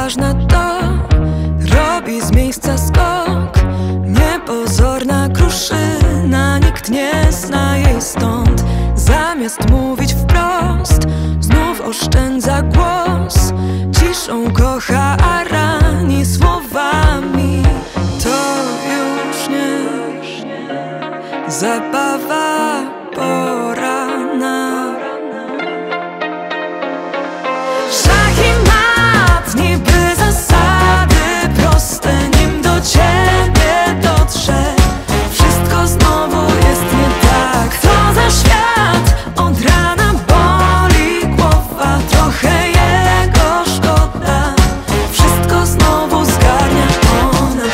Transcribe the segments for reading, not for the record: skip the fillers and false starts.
odważna to robi z miejsca skok. Niepozorna kruszyna, nikt nie zna jej stąd. Zamiast mówić wprost, znów oszczędza głos. Ciszą kocha, a rani słowami. To już nie zabawa poranna. Szach i mat, niby zasady proste, nim do ciebie dotrze. Wszystko znowu jest nie tak. To za świat, od rana boli głowa. Trochę jego szkoda, wszystko znowu zgarnia ona.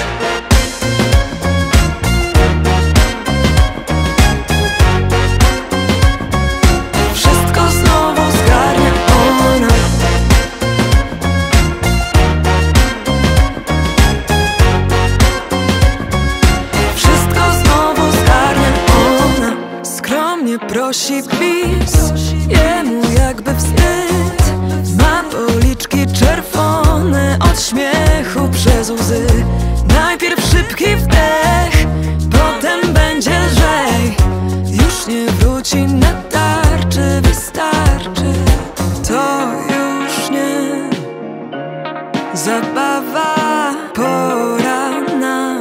Wszystko znowu zgarnia ona. Wszystko znowu zgarnia ona. Skromnie prosi bis, jemu jakby wstyd. Ma policzki czerwone od śmiechu przez łzy. Najpierw szybki wdech, potem będzie lżej. Już nie wróci na tarczy, wystarczy. To już nie zabawa poranna.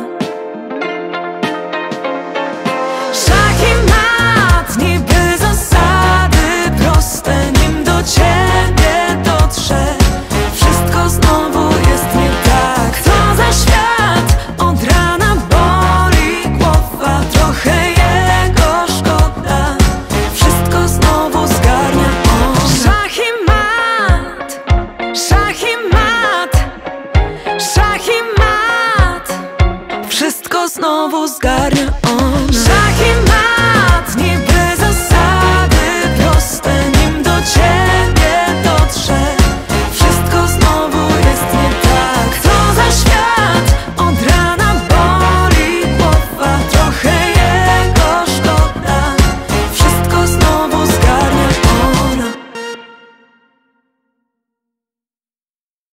Szach i mat, niby zasady proste, nim do ciebie dotrze. Wszystko znowu jest nie tak. To za świat, od rana boli głowa. Trochę jego szkoda, wszystko znowu zgarnia on. Szach i mat, szach i mat, szach i mat. Wszystko znowu zgarnia